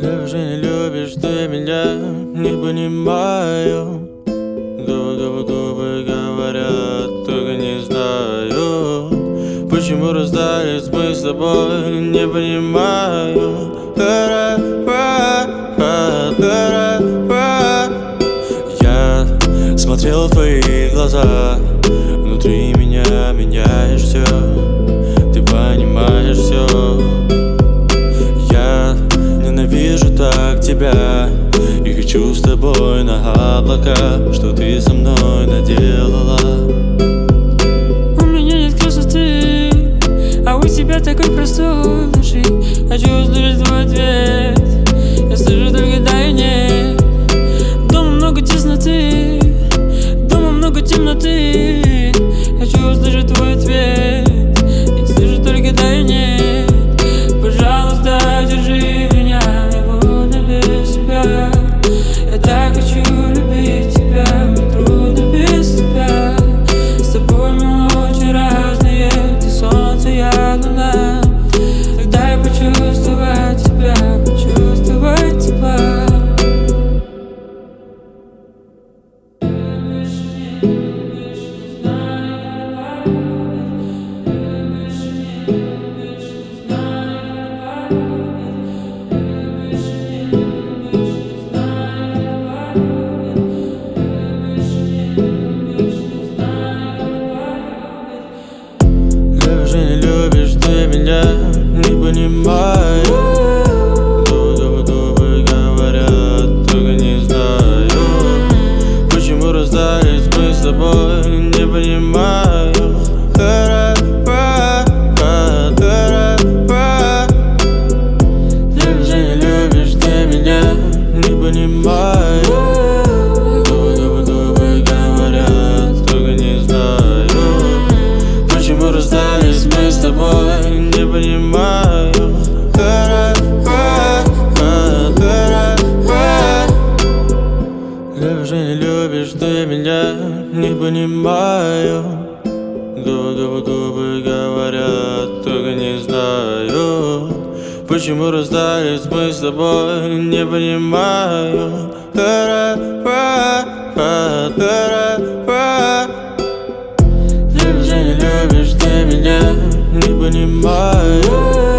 Любишь и не любишь ты меня, не понимаю. Губы говорят, только не знаю, почему расстались мы с тобой, не понимаю. Я смотрел в твои глаза, внутри меня меняешь все, ты понимаешь все. Я ненавижу так тебя и хочу с тобой на облака, что ты со мной наделала. У меня нет красоты, а у тебя такой простой души. Хочу услышать твой ответ, я слышу только да и нет. Дома много тесноты, дома много темноты. Хочу услышать твой ответ, я слышу только да и нет. Пожалуйста, держи меня, я буду без тебя. Я так хочу любить тебя, мне трудно без тебя. С тобой мы очень разные, ты солнце, я луна. Тогда я почувствовать тебя, почувствовать тепла. Любишь и не любишь ты меня, не понимаю. Губы говорят, только не знаю, почему расстались мы с тобой, не понимаю. Любишь и не любишь ты меня, не понимаю. Губы говорят, только не знаю, почему расстались мы с тобой, не понимаю. Любишь и не любишь ты меня, не понимаю. Губы говорят, только не знаю, почему расстались мы с тобой, не понимаю. Любишь и не любишь ты меня, не понимаю.